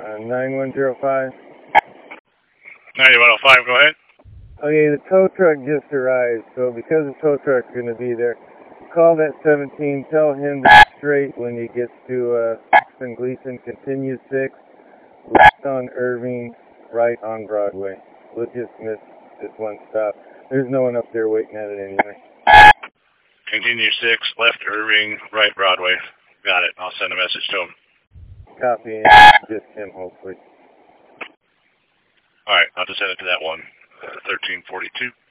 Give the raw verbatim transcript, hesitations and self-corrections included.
Uh, nine one zero five. nine one zero five, go ahead. Okay, the tow truck just arrived, so because the tow truck's going to be there, call that seventeen, tell him to straight when he gets to uh, sixth and Gleason, continue six, left on Irving, right on Broadway. We'll just miss this one stop. There's no one up there waiting at it anyway. Continue six, left Irving, right Broadway. Got it. I'll send a message to him. Copy, just him, hopefully. All right, I'll just send it to that one, thirteen forty-two.